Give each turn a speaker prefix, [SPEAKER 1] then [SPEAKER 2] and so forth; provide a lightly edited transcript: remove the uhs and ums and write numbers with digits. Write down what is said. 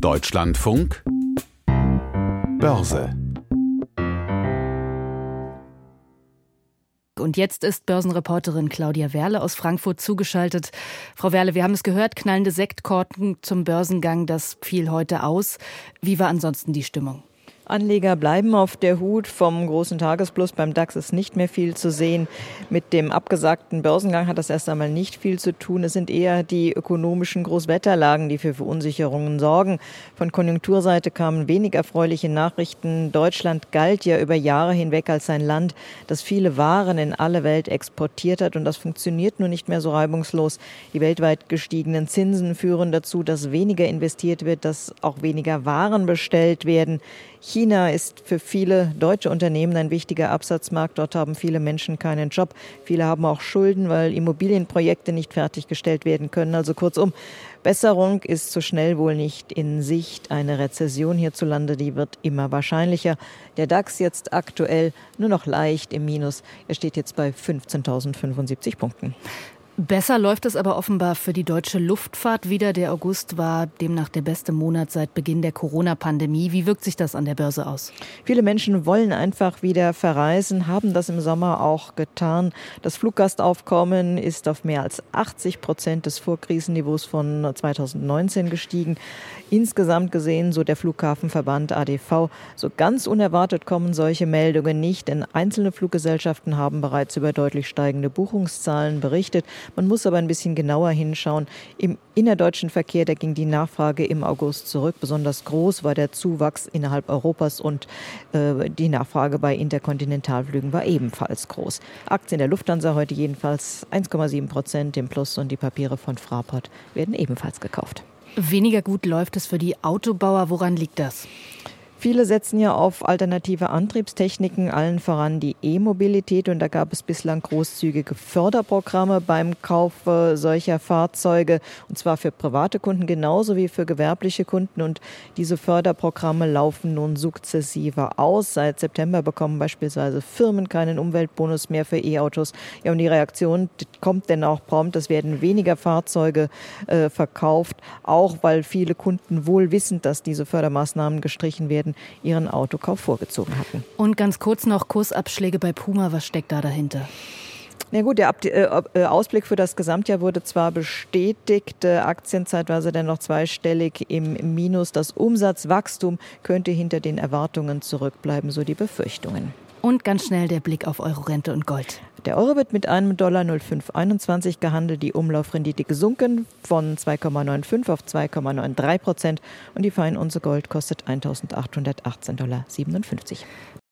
[SPEAKER 1] Deutschlandfunk Börse.
[SPEAKER 2] Und jetzt ist Börsenreporterin Claudia Werle aus Frankfurt zugeschaltet. Frau Werle, wir haben es gehört, knallende Sektkorken zum Börsengang, das fiel heute aus. Wie war ansonsten die Stimmung?
[SPEAKER 3] Anleger bleiben auf der Hut. Vom großen Tagesplus beim DAX ist nicht mehr viel zu sehen. Mit dem abgesagten Börsengang hat das erst einmal nicht viel zu tun. Es sind eher die ökonomischen Großwetterlagen, die für Verunsicherungen sorgen. Von Konjunkturseite kamen wenig erfreuliche Nachrichten. Deutschland galt ja über Jahre hinweg als ein Land, das viele Waren in alle Welt exportiert hat. Und das funktioniert nun nicht mehr so reibungslos. Die weltweit gestiegenen Zinsen führen dazu, dass weniger investiert wird, dass auch weniger Waren bestellt werden. China ist für viele deutsche Unternehmen ein wichtiger Absatzmarkt. Dort haben viele Menschen keinen Job. Viele haben auch Schulden, weil Immobilienprojekte nicht fertiggestellt werden können. Also kurzum, Besserung ist so schnell wohl nicht in Sicht. Eine Rezession hierzulande, die wird immer wahrscheinlicher. Der DAX jetzt aktuell nur noch leicht im Minus. Er steht jetzt bei 15.075 Punkten.
[SPEAKER 2] Besser läuft es aber offenbar für die deutsche Luftfahrt wieder. Der August war demnach der beste Monat seit Beginn der Corona-Pandemie. Wie wirkt sich das an der Börse aus?
[SPEAKER 3] Viele Menschen wollen einfach wieder verreisen, haben das im Sommer auch getan. Das Fluggastaufkommen ist auf mehr als 80% des Vorkrisenniveaus von 2019 gestiegen. Insgesamt gesehen, so der Flughafenverband ADV, so ganz unerwartet kommen solche Meldungen nicht, denn einzelne Fluggesellschaften haben bereits über deutlich steigende Buchungszahlen berichtet. Man muss aber ein bisschen genauer hinschauen. Im innerdeutschen Verkehr, da ging die Nachfrage im August zurück. Besonders groß war der Zuwachs innerhalb Europas und die Nachfrage bei Interkontinentalflügen war ebenfalls groß. Aktien der Lufthansa heute jedenfalls 1,7% im Plus und die Papiere von Fraport werden ebenfalls gekauft.
[SPEAKER 2] Weniger gut läuft es für die Autobauer. Woran liegt das?
[SPEAKER 3] Viele setzen ja auf alternative Antriebstechniken, allen voran die E-Mobilität. Und da gab es bislang großzügige Förderprogramme beim Kauf solcher Fahrzeuge. Und zwar für private Kunden genauso wie für gewerbliche Kunden. Und diese Förderprogramme laufen nun sukzessive aus. Seit September bekommen beispielsweise Firmen keinen Umweltbonus mehr für E-Autos. Ja, und die Reaktion kommt denn auch prompt. Es werden weniger Fahrzeuge verkauft, auch weil viele Kunden wohl wissend, dass diese Fördermaßnahmen gestrichen werden, ihren Autokauf vorgezogen hatten.
[SPEAKER 2] Und ganz kurz noch Kursabschläge bei Puma. Was steckt da dahinter?
[SPEAKER 3] Na gut, der Ausblick für das Gesamtjahr wurde zwar bestätigt, Aktien zeitweise dennoch zweistellig im Minus. Das Umsatzwachstum könnte hinter den Erwartungen zurückbleiben, so die Befürchtungen.
[SPEAKER 2] Und ganz schnell der Blick auf Euro-Rente und Gold.
[SPEAKER 3] Der Euro wird mit einem $0,0521 gehandelt, die Umlaufrendite gesunken von 2,95 auf 2,93% und die Feinunze Gold kostet $1.818,57.